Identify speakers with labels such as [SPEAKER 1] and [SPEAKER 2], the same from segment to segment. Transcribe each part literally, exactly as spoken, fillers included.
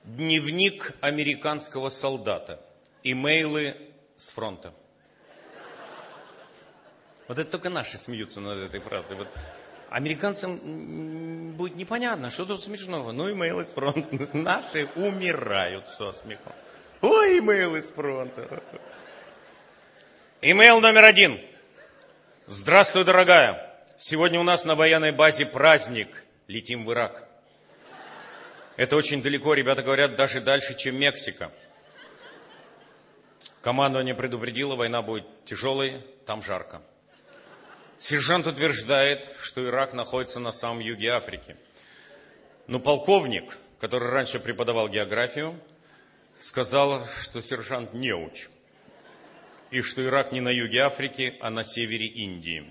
[SPEAKER 1] Дневник американского солдата. Имейлы с фронта. Вот это только наши смеются над этой фразой. Вот американцам будет непонятно, что тут смешного. Ну, имейлы с фронта. Наши умирают со смехом. Ой, имейлы с фронта. Имейл номер один. Здравствуй, дорогая. Сегодня у нас на военной базе праздник. Летим в Ирак. Это очень далеко, ребята говорят, даже дальше, чем Мексика. Командование предупредило, война будет тяжелой, там жарко. Сержант утверждает, что Ирак находится на самом юге Африки. Но полковник, который раньше преподавал географию, сказал, что сержант неуч. И что Ирак не на юге Африки, а на севере Индии.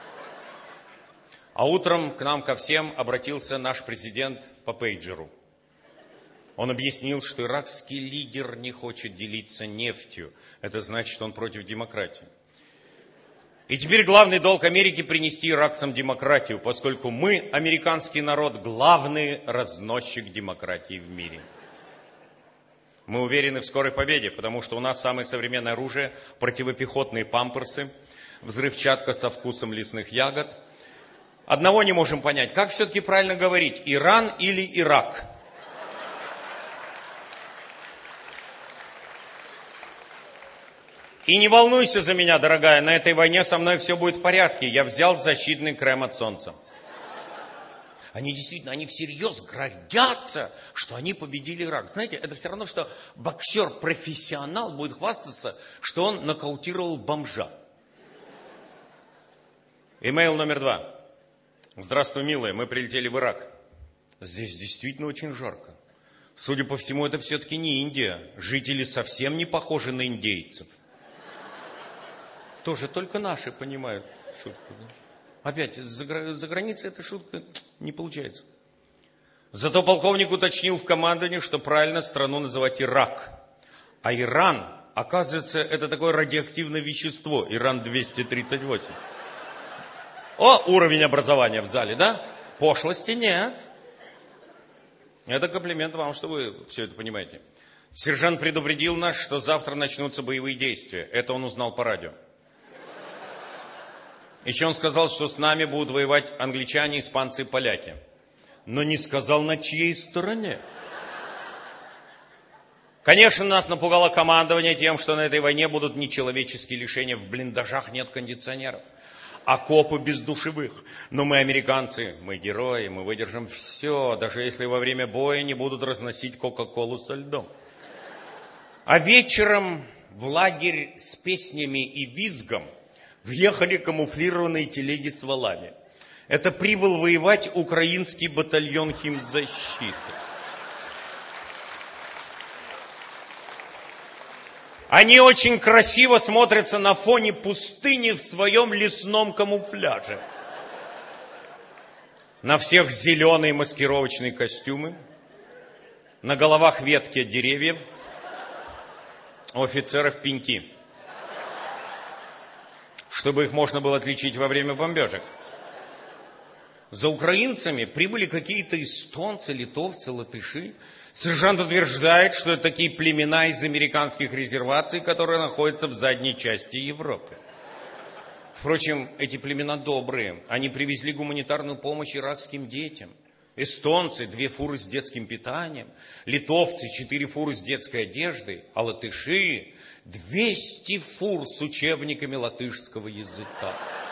[SPEAKER 1] А утром к нам ко всем обратился наш президент по пейджеру. Он объяснил, что иракский лидер не хочет делиться нефтью. Это значит, что он против демократии. И теперь главный долг Америки принести иракцам демократию, поскольку мы, американский народ, главный разносчик демократии в мире. Мы уверены в скорой победе, потому что у нас самое современное оружие, противопехотные памперсы, взрывчатка со вкусом лесных ягод. Одного не можем понять, как все-таки правильно говорить, Иран или Ирак? И не волнуйся за меня, дорогая, на этой войне со мной все будет в порядке. Я взял защитный крем от солнца. Они действительно, они всерьез гордятся, что они победили Ирак. Знаете, это все равно, что боксер-профессионал будет хвастаться, что он нокаутировал бомжа. Имейл номер два. Здравствуй, милая, мы прилетели в Ирак. Здесь действительно очень жарко. Судя по всему, это все-таки не Индия. Жители совсем не похожи на индейцев. Тоже только наши понимают шутку. Да? Опять, за, за границей эта шутка не получается. Зато полковник уточнил в командовании, что правильно страну называть Ирак. А Иран, оказывается, это такое радиоактивное вещество. Иран двести тридцать восемь. О, уровень образования в зале, да? Пошлости нет. Это комплимент вам, что вы все это понимаете. Сержант предупредил нас, что завтра начнутся боевые действия. Это он узнал по радио. Еще он сказал, что с нами будут воевать англичане, испанцы и поляки. Но не сказал, на чьей стороне. Конечно, нас напугало командование тем, что на этой войне будут нечеловеческие лишения. В блиндажах нет кондиционеров. Окопы без душевых. Но мы американцы, мы герои, мы выдержим все. Даже если во время боя не будут разносить кока-колу со льдом. А вечером в лагерь с песнями и визгом въехали камуфлированные телеги с валами. Это прибыл воевать украинский батальон химзащиты. Они очень красиво смотрятся на фоне пустыни в своем лесном камуфляже. На всех зеленые маскировочные костюмы, на головах ветки от деревьев, у офицеров пеньки, чтобы их можно было отличить во время бомбежек. За украинцами прибыли какие-то эстонцы, литовцы, латыши. Сержант утверждает, что это такие племена из американских резерваций, которые находятся в задней части Европы. Впрочем, эти племена добрые. Они привезли гуманитарную помощь иракским детям. Эстонцы – две фуры с детским питанием. Литовцы – четыре фуры с детской одеждой. А латыши – двести фур с учебниками латышского языка.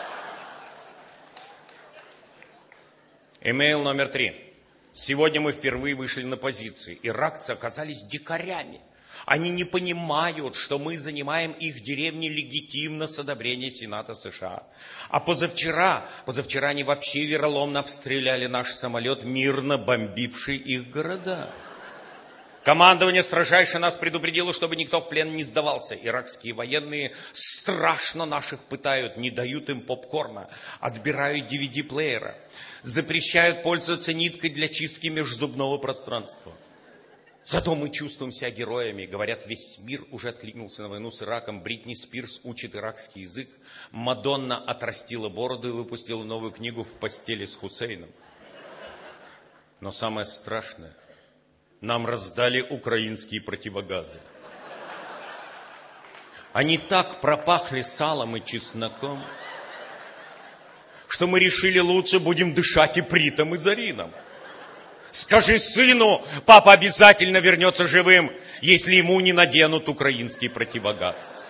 [SPEAKER 1] Имейл номер три. Сегодня мы впервые вышли на позиции. Иракцы оказались дикарями. Они не понимают, что мы занимаем их деревни легитимно с одобрения Сената США. А позавчера, позавчера они вообще вероломно обстреляли наш самолет, мирно бомбивший их города. Командование строжайше нас предупредило, чтобы никто в плен не сдавался. Иракские военные страшно наших пытают, не дают им попкорна, отбирают ди ви ди-плеера, запрещают пользоваться ниткой для чистки межзубного пространства. Зато мы чувствуем себя героями. Говорят, весь мир уже откликнулся на войну с Ираком. Бритни Спирс учит иракский язык. Мадонна отрастила бороду и выпустила новую книгу «В постели с Хусейном». Но самое страшное, нам раздали украинские противогазы. Они так пропахли салом и чесноком, что мы решили, лучше будем дышать ипритом и зарином. Скажи сыну, папа обязательно вернется живым, если ему не наденут украинский противогаз.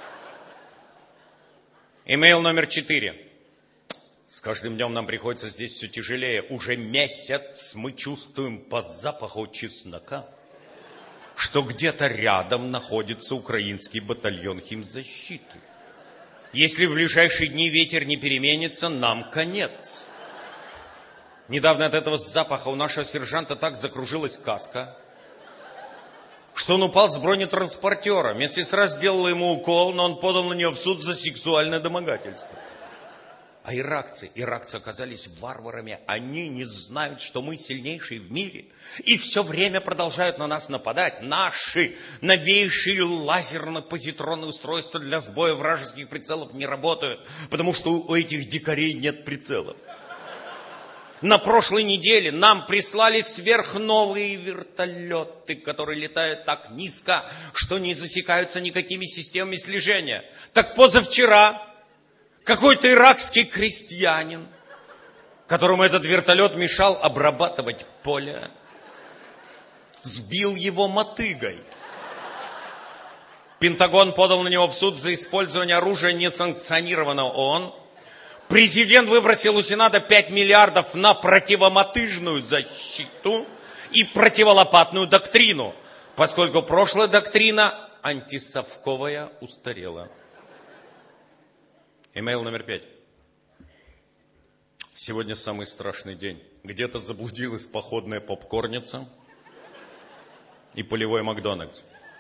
[SPEAKER 1] Имейл номер четыре. С каждым днем нам приходится здесь все тяжелее. Уже месяц мы чувствуем по запаху чеснока, что где-то рядом находится украинский батальон химзащиты. Если в ближайшие дни ветер не переменится, нам конец. Недавно от этого запаха у нашего сержанта так закружилась каска, что он упал с бронетранспортера. Медсестра сделала ему укол, но он подал на нее в суд за сексуальное домогательство. А иракцы, иракцы оказались варварами. Они не знают, что мы сильнейшие в мире. И все время продолжают на нас нападать. Наши новейшие лазерно-позитронные устройства для сбоя вражеских прицелов не работают, потому что у этих дикарей нет прицелов. На прошлой неделе нам прислали сверхновые вертолеты, которые летают так низко, что не засекаются никакими системами слежения. Так позавчера какой-то иракский крестьянин, которому этот вертолет мешал обрабатывать поле, сбил его мотыгой. Пентагон подал на него в суд за использование оружия, несанкционированного ООН. Президент выбросил у Сената пять миллиардов на противомотыжную защиту и противолопатную доктрину, поскольку прошлая доктрина антисовковая устарела. Имейл номер пять. Сегодня самый страшный день. Где-то заблудилась походная попкорница и полевой Макдональдс.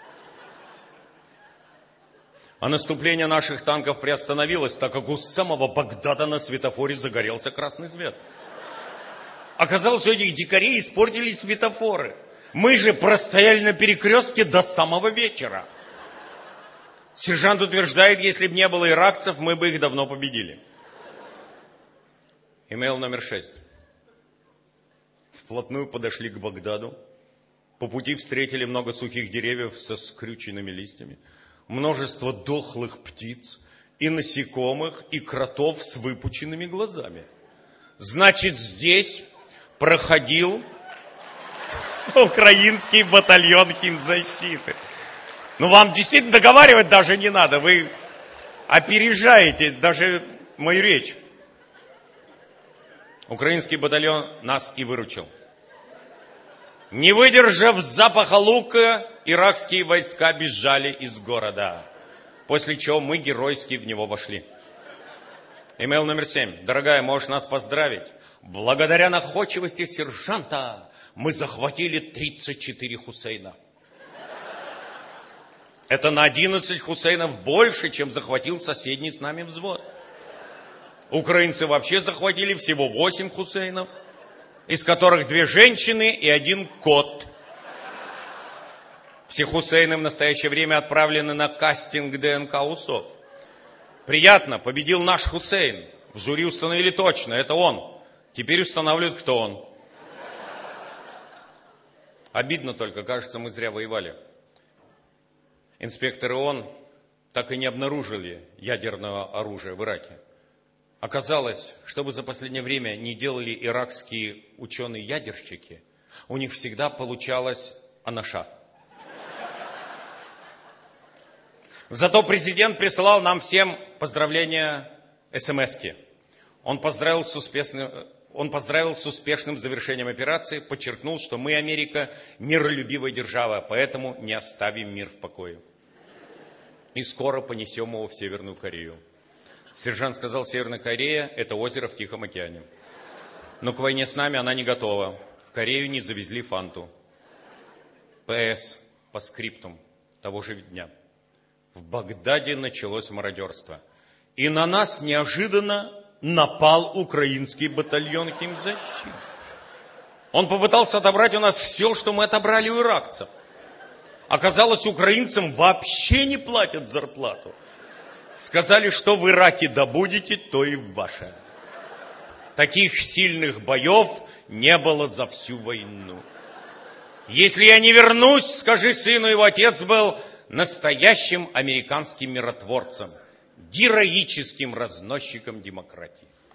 [SPEAKER 1] А наступление наших танков приостановилось, так как у самого Багдада на светофоре загорелся красный свет. Оказалось, у этих дикарей испортились светофоры. Мы же простояли на перекрестке до самого вечера. Сержант утверждает, если бы не было иракцев, мы бы их давно победили. Имейл номер шесть. Вплотную подошли к Багдаду. По пути встретили много сухих деревьев со скрюченными листьями, множество дохлых птиц и насекомых, и кротов с выпученными глазами. Значит, здесь проходил украинский батальон химзащиты. Ну, вам действительно договаривать даже не надо. Вы опережаете даже мою речь. Украинский батальон нас и выручил. Не выдержав запаха лука, иракские войска бежали из города. После чего мы геройски в него вошли. Имейл номер семь. Дорогая, можешь нас поздравить. Благодаря находчивости сержанта мы захватили тридцать четыре Хусейна. Это на одиннадцать Хусейнов больше, чем захватил соседний с нами взвод. Украинцы вообще захватили всего восемь Хусейнов, из которых две женщины и один кот. Все Хусейны в настоящее время отправлены на кастинг ДНК усов. Приятно, победил наш Хусейн. В жюри установили точно, это он. Теперь устанавливают, кто он. Обидно только, кажется, мы зря воевали. Инспекторы ООН так и не обнаружили ядерного оружия в Ираке. Оказалось, что бы за последнее время не делали иракские ученые-ядерщики, у них всегда получалось анаша. Зато президент присылал нам всем поздравления эс-эм-эски. Он поздравил с успешным, он поздравил с успешным завершением операции, подчеркнул, что мы, Америка, миролюбивая держава, поэтому не оставим мир в покое. И скоро понесем его в Северную Корею. Сержант сказал, Северная Корея – это озеро в Тихом океане. Но к войне с нами она не готова. В Корею не завезли фанту. ПС по скриптум того же дня. В Багдаде началось мародерство. И на нас неожиданно напал украинский батальон химзащиты. Он попытался отобрать у нас все, что мы отобрали у иракцев. Оказалось, украинцам вообще не платят зарплату. Сказали, что в Ираке добудете, то и ваше. Таких сильных боев не было за всю войну. Если я не вернусь, скажи сыну, его отец был настоящим американским миротворцем, героическим разносчиком демократии.